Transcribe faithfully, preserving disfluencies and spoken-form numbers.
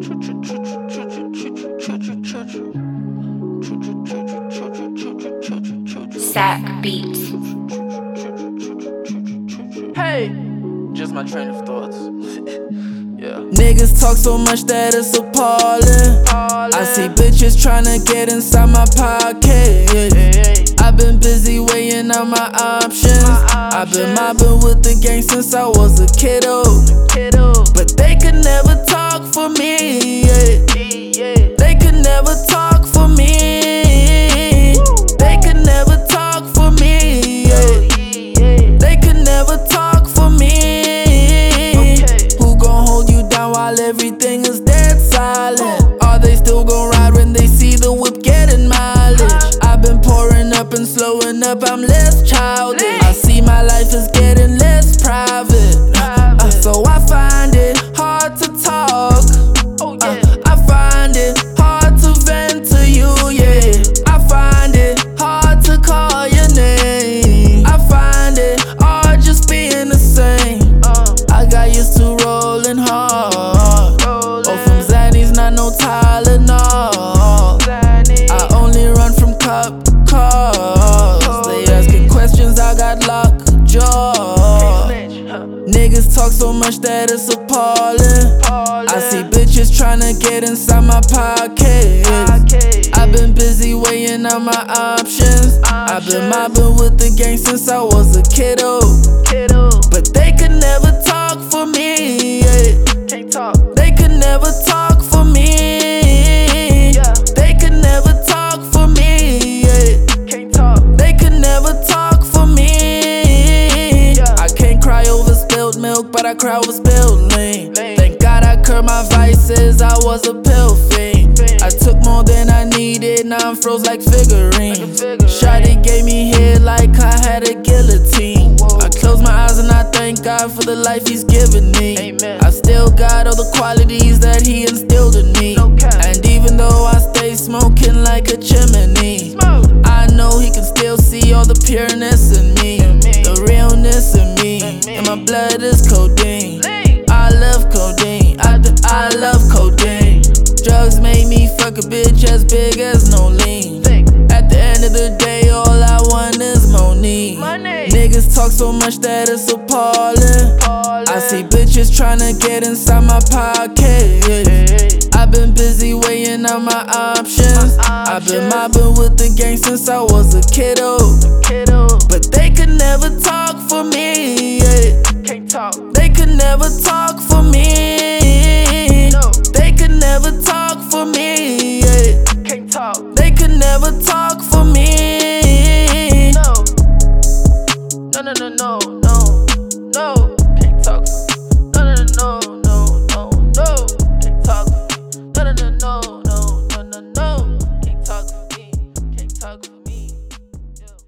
Sack Beats. Hey, just my train of thoughts. Yeah. Niggas talk so much that it's appalling. I see bitches tryna get inside my pocket. I've been busy weighing out my options. I've been mobbing with the gang since I was a kiddo. But they could never talk for me. They could never talk for me. They could never talk for me. They could never talk for me. Who gon' hold you down while everything is dead silent? Are they still gon' ride when they see the whip getting mileage? I've been pouring up and slowing up, I'm less childish. I see my life is getting less private. Uh, so I find it hard to talk. Uh, I find it hard to vent to you, yeah. I find it hard to call your name. I find it hard just being the same. I got used to rolling hard. Oh, from Xannies, not no Tylenol. I only run from cop cars. They asking questions, I got lockjaw. Niggas talk so much that it's appalling. I see bitches tryna get inside my pocket. I've been busy weighing out my options. I've been mobbing with the gang since I was a kiddo. But they could never talk for me. They could never talk for me. They could never talk for me. They could never talk for me. I can't cry over spilled milk, but I cry over spilled lean. Thank God I curbed my vices, I was a pill fiend. I took more than I needed, now I'm froze like figurines. Shawty gave me head like I had a guillotine. I close my eyes and I thank God for the life he's given me. I still got all the qualities that he instilled in me. And even though I stay smoking like a chimney, I know he can still see all the pureness in me, the realness in me. And my blood is codeine. I love codeine, I, I love codeine. Drugs made me fuck a bitch as big as no lean. At the end of the day, all I want is money. Niggas talk so much that it's appalling. I see bitches tryna get inside my pocket. I've been busy weighing out my options. I've been mobbing with the gang since I was a kiddo. But they could never talk for me. They could never talk for me. They could never talk for me. They could never talk for me.